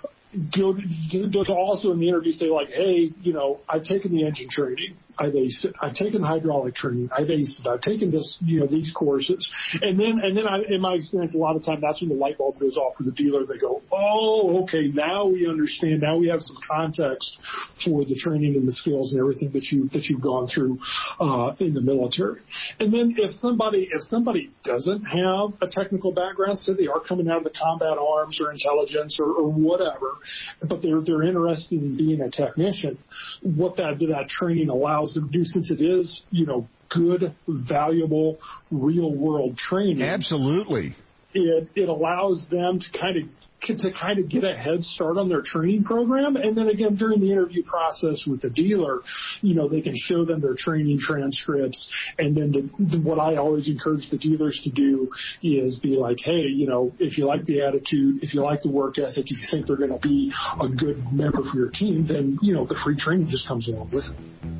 go to, to also in the interview say like, hey, you know, I've taken the engine training. I've aced it. I've taken hydraulic training. I've aced it. I've taken this, you know, these courses. And then, and then I, in my experience, a lot of time, that's when the light bulb goes off for the dealer. They go, oh, okay, now we understand. Now we have some context for the training and the skills and everything that you, that you've gone through, uh, in the military. And then if somebody, if somebody doesn't have a technical background, say they are coming out of the combat arms or intelligence or, or whatever, but they're, they're interested in being a technician, what that, that training allows them to do, since it is, you know, good, valuable, real-world training. Absolutely. It it allows them to kind of to kind of get a head start on their training program, and then again during the interview process with the dealer, you know, they can show them their training transcripts, and then the, the, what I always encourage the dealers to do is be like, hey, you know, if you like the attitude, if you like the work ethic, if you think they're going to be a good member for your team, then you know the free training just comes along with it.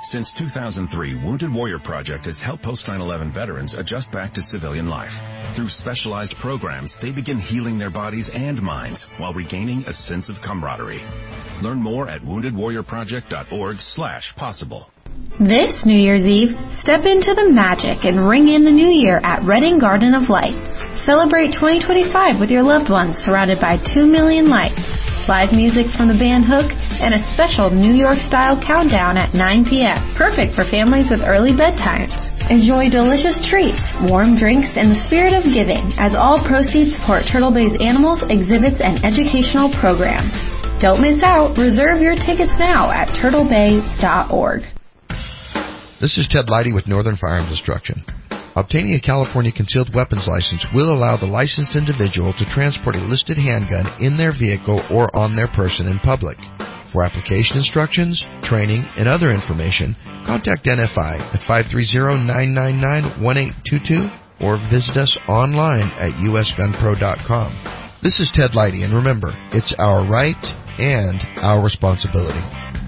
Since two thousand three, Wounded Warrior Project has helped post nine eleven veterans adjust back to civilian life. Through specialized programs, they begin healing their bodies and minds while regaining a sense of camaraderie. Learn more at wounded warrior project dot org slash possible. This New Year's Eve, step into the magic and ring in the new year at Redding Garden of Light. Celebrate twenty twenty-five with your loved ones surrounded by two million lights, live music from the band Hook, and a special New York-style countdown at nine p.m. Perfect for families with early bedtimes. Enjoy delicious treats, warm drinks, and the spirit of giving as all proceeds support Turtle Bay's animals, exhibits, and educational programs. Don't miss out. Reserve your tickets now at turtle bay dot org. This is Ted Leidy with Northern Firearms Instruction. Obtaining a California concealed weapons license will allow the licensed individual to transport a listed handgun in their vehicle or on their person in public. For application instructions, training, and other information, contact N F I at five three zero, nine nine nine, one eight two two or visit us online at u s gun pro dot com. This is Ted Leidy, and remember, it's our right and our responsibility.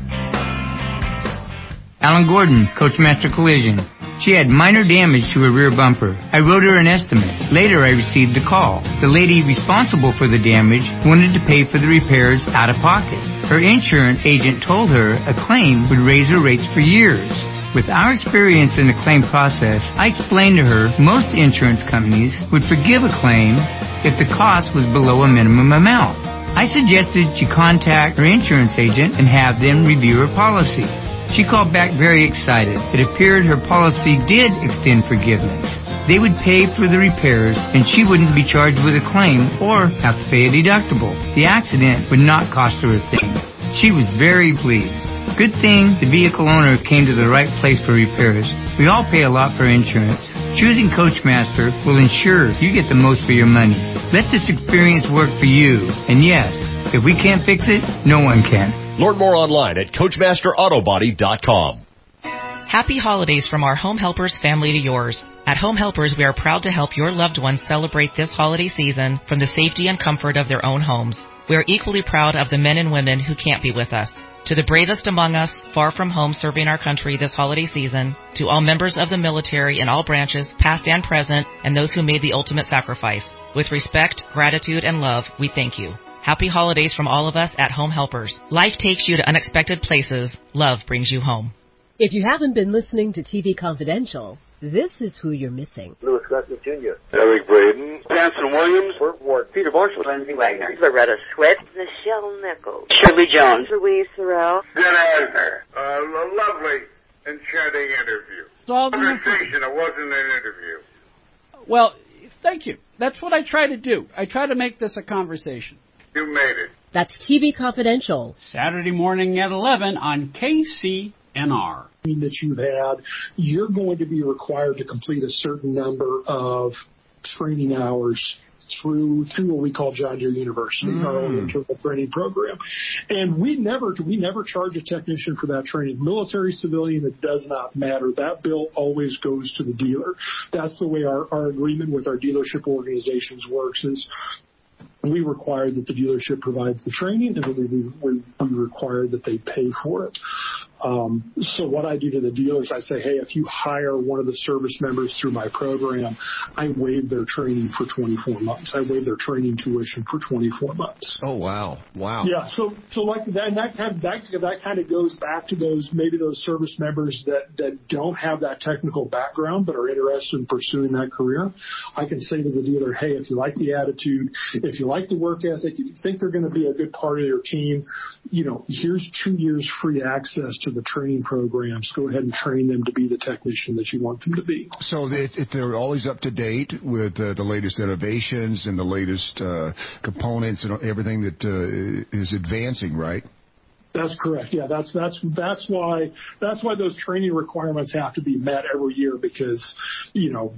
Alan Gordon, Coachmaster Collision. She had minor damage to her rear bumper. I wrote her an estimate. Later, I received a call. The lady responsible for the damage wanted to pay for the repairs out of pocket. Her insurance agent told her a claim would raise her rates for years. With our experience in the claim process, I explained to her most insurance companies would forgive a claim if the cost was below a minimum amount. I suggested she contact her insurance agent and have them review her policy. She called back very excited. It appeared her policy did extend forgiveness. They would pay for the repairs, and she wouldn't be charged with a claim or have to pay a deductible. The accident would not cost her a thing. She was very pleased. Good thing the vehicle owner came to the right place for repairs. We all pay a lot for insurance. Choosing Coachmaster will ensure you get the most for your money. Let this experience work for you. And yes, if we can't fix it, no one can. Learn more online at coachmaster auto body dot com. Happy holidays from our Home Helpers family to yours. At Home Helpers, we are proud to help your loved ones celebrate this holiday season from the safety and comfort of their own homes. We are equally proud of the men and women who can't be with us. To the bravest among us, far from home serving our country this holiday season, to all members of the military in all branches, past and present, and those who made the ultimate sacrifice, with respect, gratitude, and love, we thank you. Happy holidays from all of us at Home Helpers. Life takes you to unexpected places. Love brings you home. If you haven't been listening to T V Confidential, this is who you're missing. Louis Gossett Junior Eric Braden. Hanson Williams. Burt Ward. Peter Marshall. Lindsay Wagner. Loretta Swett. Michelle Nichols. Shirley Jones. Louise Sorrell. Dan Eisner. Uh, a lovely, enchanting interview. Conversation. It wasn't an interview. Well, thank you. That's what I try to do. I try to make this a conversation. You made it. That's T V Confidential. Saturday morning at eleven on K C N R. That you've had, you're going to be required to complete a certain number of training hours through through what we call John Deere University, mm. our own internal training program. And we never we never charge a technician for that training. Military, civilian, it does not matter. That bill always goes to the dealer. That's the way our, our agreement with our dealership organizations works is we require that the dealership provides the training, and we, we, we require that they pay for it. Um, so what I do to the dealers, I say, hey, if you hire one of the service members through my program, I waive their training for twenty-four months. I waive their training tuition for twenty-four months. Oh, wow. Wow. Yeah, so so like that, and that kind of, that, that kind of goes back to those, maybe those service members that, that don't have that technical background but are interested in pursuing that career. I can say to the dealer, hey, if you like the attitude, if you like the work ethic, if you think they're going to be a good part of your team, you know, here's two years free access to the training programs. Go ahead and train them to be the technician that you want them to be. So it, it, they're always up to date with uh, the latest innovations and the latest uh, components and everything that uh, is advancing, right? That's correct. Yeah, that's that's that's why that's why those training requirements have to be met every year because, you know,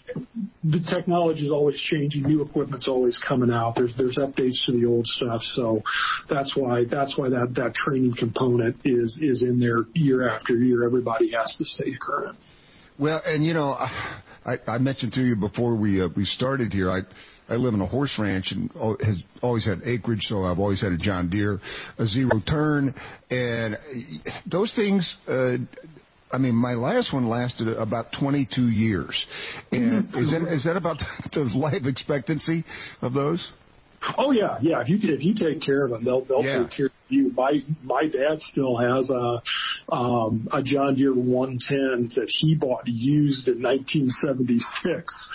the technology is always changing. New equipment's always coming out. There's there's updates to the old stuff. So that's why that's why that, that training component is is in there year after year. Everybody has to stay current. Well, and you know, I, I mentioned to you before we uh, we started here, I I live in a horse ranch and has always had acreage, so I've always had a John Deere, a zero turn, and those things. Uh, I mean, my last one lasted about twenty-two years. And is that is that about the life expectancy of those? Oh yeah, yeah. If you if you take care of them, they'll they'll yeah. take care of you. My my dad still has a um, a John Deere one ten that he bought used in nineteen seventy-six.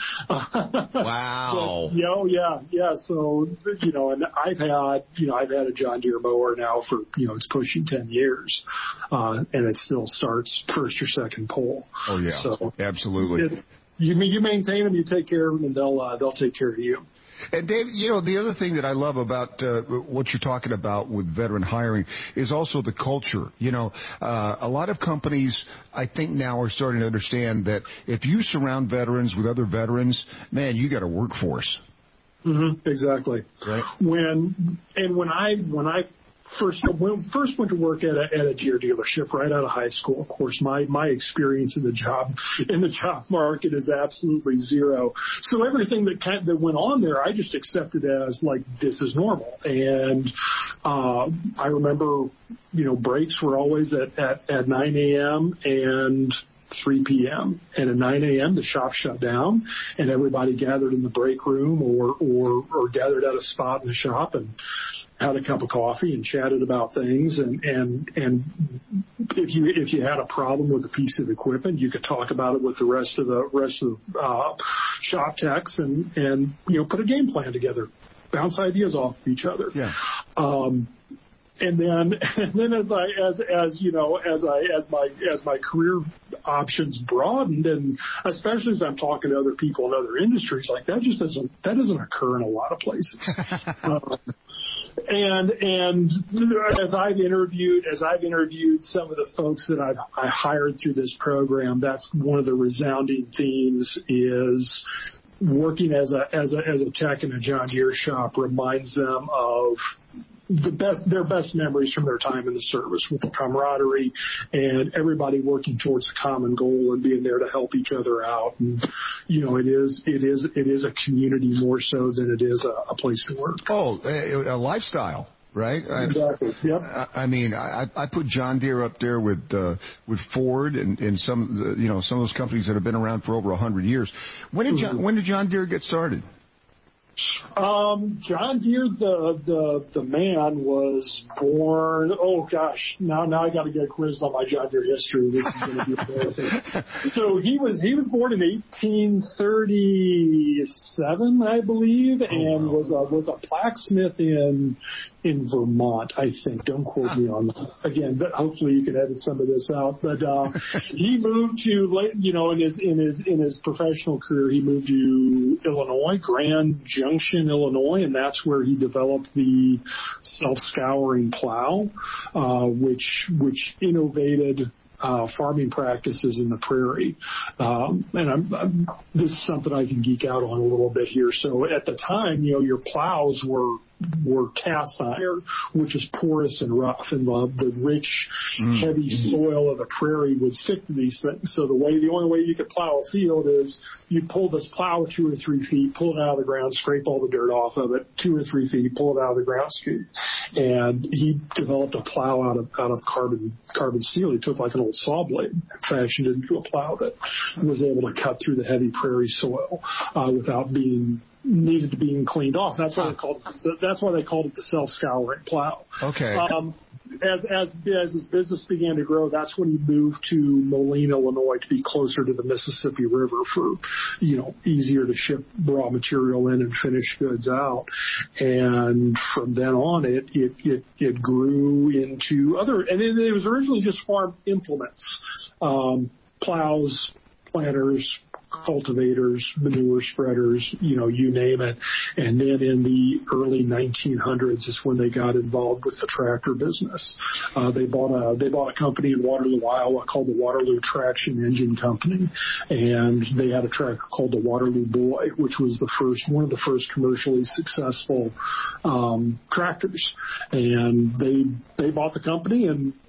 Wow. But, yeah, oh yeah, yeah. So you know, and I've had you know I've had a John Deere mower now for you know it's pushing ten years, uh, and it still starts first or second pull. Oh yeah, so absolutely. It's, you you maintain them, you take care of them, and they'll uh, they'll take care of you. And Dave, you know, the other thing that I love about uh, what you're talking about with veteran hiring is also the culture. You know, uh, a lot of companies, I think now are starting to understand that if you surround veterans with other veterans, man, you got a workforce. Mm-hmm, exactly. Right. When and when I when I first when first went to work at a at a Deere dealership right out of high school, of course my my experience in the job in the job market is absolutely zero. So everything that kind of, that went on there, I just accepted as like this is normal. And uh, I remember, you know, breaks were always at at, at nine a.m. and three p.m. and at nine a.m. the shop shut down and everybody gathered in the break room or or or gathered at a spot in the shop and had a cup of coffee and chatted about things. And, and, and if you, if you had a problem with a piece of equipment, you could talk about it with the rest of the rest of the, uh, shop techs and, and, you know, put a game plan together, bounce ideas off of each other. Yeah. Um, and then, and then as I, as, as, you know, as I, as my, as my career options broadened, and especially as I'm talking to other people in other industries, like that just doesn't, that doesn't occur in a lot of places. um, And and as I've interviewed as I've interviewed some of the folks that I've I hired through this program, that's one of the resounding themes is working as a as a as a tech in a John Deere shop reminds them of the best their best memories from their time in the service, with the camaraderie and everybody working towards a common goal and being there to help each other out. And you know, it is it is it is a community more so than it is a, a place to work. Oh, a, a lifestyle. Right. Exactly. Yep. I, I mean, I, I put John Deere up there with uh, with Ford and, and some, you know, some of those companies that have been around for over a hundred years. When did John, when did John Deere get started? Um, John Deere, the, the, the man was born, oh gosh, now, now I got to get quizzed on my John Deere history. This is going to be embarrassing. So he was, he was born in eighteen thirty-seven, I believe, oh, and wow. was a, was a blacksmith in, in Vermont, I think. Don't quote me on that. Again, but hopefully you can edit some of this out. But, uh, he moved to, you know, in his, in his, in his professional career, he moved to Illinois, Grand Junction, Illinois, and that's where he developed the self-scouring plow, uh, which which innovated uh, farming practices in the prairie. Um, and I'm, I'm, this is something I can geek out on a little bit here. So at the time, you know, your plows were were cast iron, which is porous and rough, and the, the rich, mm. heavy soil of the prairie would stick to these things. So the way, the only way you could plow a field is you pull this plow two or three feet, pull it out of the ground, scrape all the dirt off of it, two or three feet, pull it out of the ground, scoot. And he developed a plow out of out of carbon carbon steel. He took like an old saw blade and fashioned it into a plow that was able to cut through the heavy prairie soil uh, without being needed to be cleaned off. That's why they called it, that's why they called it the self-scouring plow. Okay. Um, as as as his business began to grow, that's when he moved to Moline, Illinois, to be closer to the Mississippi River for, you know, easier to ship raw material in and finished goods out. And from then on, it it it, it grew into other, and it, it was originally just farm implements, um, plows, planters, cultivators, manure spreaders, you know, you name it. And then in the early nineteen hundreds is when they got involved with the tractor business. Uh, they bought a they bought a company in Waterloo, Iowa called the Waterloo Traction Engine Company, and they had a tractor called the Waterloo Boy, which was the first one of the first commercially successful um, tractors. And they they bought the company, and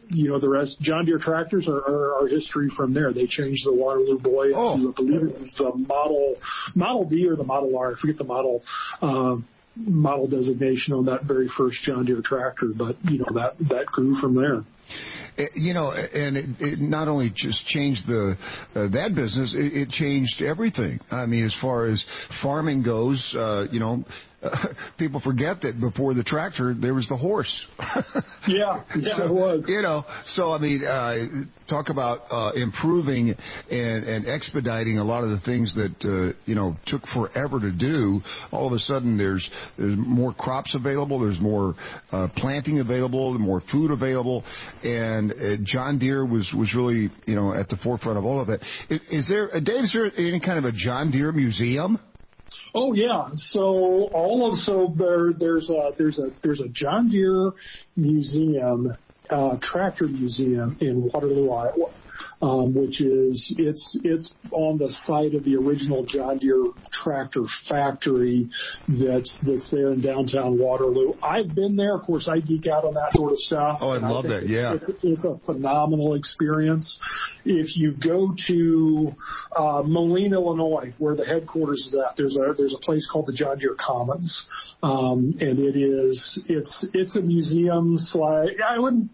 you know, the rest, John Deere tractors are, are, are history from there. They changed the Waterloo Boy oh. to, I believe it was the Model Model D or the Model R. I forget the model uh, model designation on that very first John Deere tractor, but, you know, that, that grew from there. You know, and it, it not only just changed the uh, that business, it, it changed everything. I mean, as far as farming goes, uh, you know, uh, people forget that before the tractor there was the horse. yeah, yeah, so, it was. You know, so I mean, uh, talk about uh, improving and, and expediting a lot of the things that uh, you know took forever to do. All of a sudden, there's there's more crops available, there's more uh, planting available, more food available, and uh, John Deere was was really you know at the forefront of all of that. Is, is there, uh, Dave? Is there any kind of a John Deere museum? Oh yeah, so all of so there there's a there's a there's a John Deere museum, uh, tractor museum in Waterloo, Iowa, um, which is it's it's on the site of the original John Deere tractor factory that's that's there in downtown Waterloo. I've been there. Of course, I geek out on that sort of stuff. Oh, I love that. Yeah, it's, it's a phenomenal experience. If you go to uh, Moline, Illinois, where the headquarters is at, there's a there's a place called the John Deere Commons, um, and it is it's it's a museum slash. I wouldn't.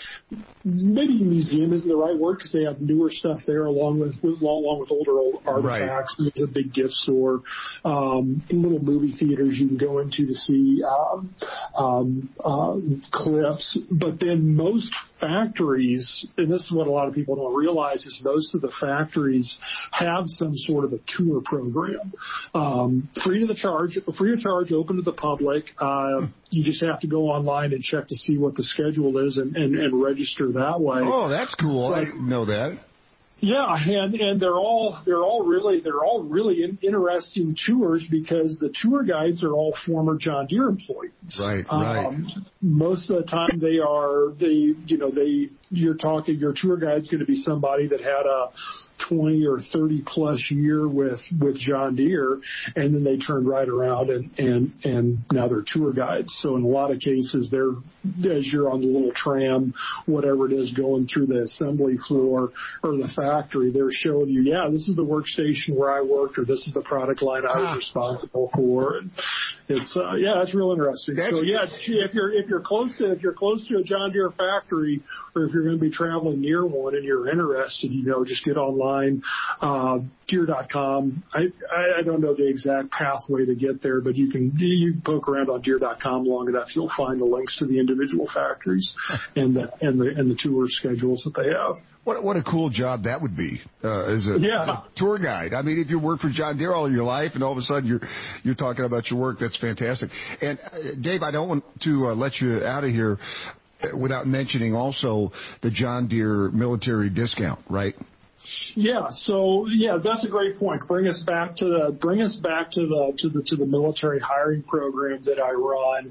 Maybe museum isn't the right word because they have newer stuff there along with, with along with older old artifacts. Right. There's a big gift store, um, little movie theaters you can go into to see um, um, uh, clips. But then most factories, and this is what a lot of people don't realize, is most of the factories have some sort of a tour program, um, free to the charge, free of charge, open to the public. Uh, you just have to go online and check to see what the schedule is and, and, and register that way. Oh, that's cool. But, I didn't know that. Yeah, and and they're all they're all really they're all really in, interesting tours because the tour guides are all former John Deere employees. Right, right. Um, most of the time they are they you know they you're talking your tour guide's going to be somebody that had a twenty or thirty plus year with, with John Deere, and then they turned right around and, and, and now they're tour guides. So in a lot of cases, they're, as you're on the little tram, whatever it is going through the assembly floor or the factory, they're showing you, yeah, this is the workstation where I worked, or this is the product line I was responsible for. And it's, uh, yeah, that's real interesting. That's, so yeah, if you're, if you're close to, if you're close to a John Deere factory, or if you're going to be traveling near one and you're interested, you know, just get online. Uh, Deere dot com. I, I don't know the exact pathway to get there, but you can you can poke around on Deere dot com long enough, you'll find the links to the individual factories and the and the and the tour schedules that they have. What what a cool job that would be uh, as a, yeah. a tour guide. I mean, if you work for John Deere all your life and all of a sudden you're you're talking about your work, that's fantastic. And uh, Dave, I don't want to uh, let you out of here without mentioning also the John Deere military discount, right? Yeah, so yeah, that's a great point. Bring us back to the bring us back to the to the to the military hiring program that I run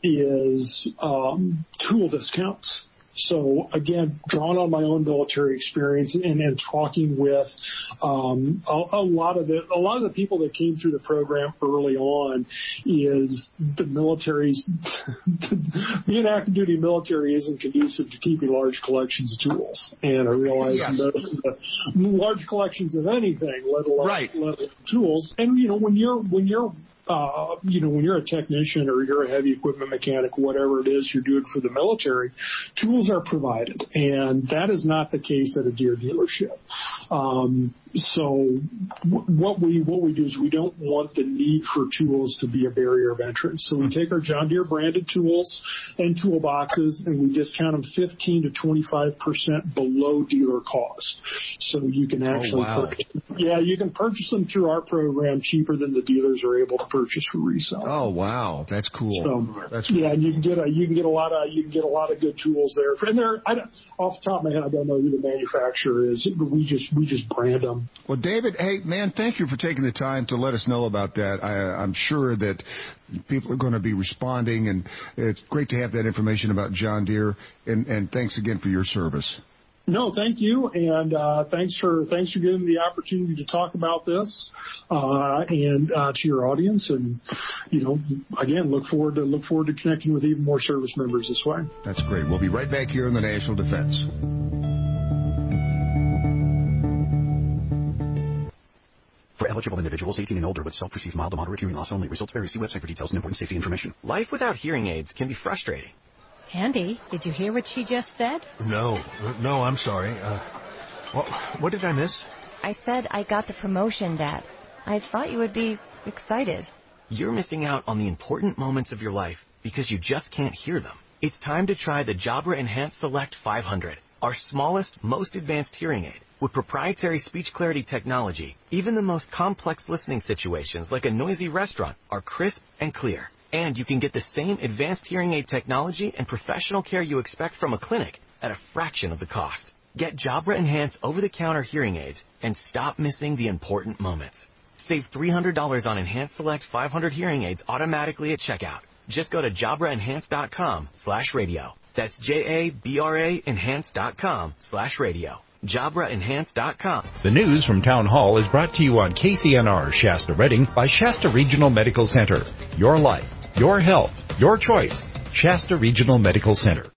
is um, tool discounts. So again, drawn on my own military experience and, and talking with um, a, a lot of the a lot of the people that came through the program early on, is the military's being active duty military isn't conducive to keeping large collections of tools, and I realize yes. that large collections of anything, let alone, right. let alone tools. And you know, when you're when you're Uh, you know, when you're a technician or you're a heavy equipment mechanic, whatever it is you're doing for the military, tools are provided, and that is not the case at a Deere dealership. Um, so w- what we what we do is we don't want the need for tools to be a barrier of entrance. So we take our John Deere branded tools and toolboxes, and we discount them fifteen to twenty-five percent below dealer cost. So you can actually, oh, wow. purchase, yeah, you can purchase them through our program cheaper than the dealers are able to purchase for resale. Oh wow, that's cool. So, that's cool. Yeah, and you can get a you can get a lot of you can get a lot of good tools there. And they're I don't, off the top of my head, I don't know who the manufacturer is, but we just we just brand them. Well, David, hey man, thank you for taking the time to let us know about that. I, I'm sure that people are going to be responding, and it's great to have that information about John Deere. And, and thanks again for your service. No, thank you, and uh, thanks for thanks for giving me the opportunity to talk about this, uh, and uh, to your audience, and you know, again, look forward to look forward to connecting with even more service members this way. That's great. We'll be right back here in the National Defense. For eligible individuals eighteen and older with self-perceived mild to moderate hearing loss only. Results vary. See website for details and important safety information. Life without hearing aids can be frustrating. Andy, did you hear what she just said? No, no, I'm sorry. Uh, well, what did I miss? I said I got the promotion, Dad. I thought you would be excited. You're missing out on the important moments of your life because you just can't hear them. It's time to try the Jabra Enhanced Select five hundred, our smallest, most advanced hearing aid. With proprietary speech clarity technology, even the most complex listening situations like a noisy restaurant are crisp and clear. And you can get the same advanced hearing aid technology and professional care you expect from a clinic at a fraction of the cost. Get Jabra Enhance over-the-counter hearing aids and stop missing the important moments. Save three hundred dollars on Enhanced Select five hundred hearing aids automatically at checkout. Just go to jabra enhance dot com slash radio. That's J-A-B-R-A enhance dot com slash radio. jabra enhance dot com. The news from Town Hall is brought to you on K C N R Shasta Redding by Shasta Regional Medical Center. Your life, your health, your choice. Shasta Regional Medical Center.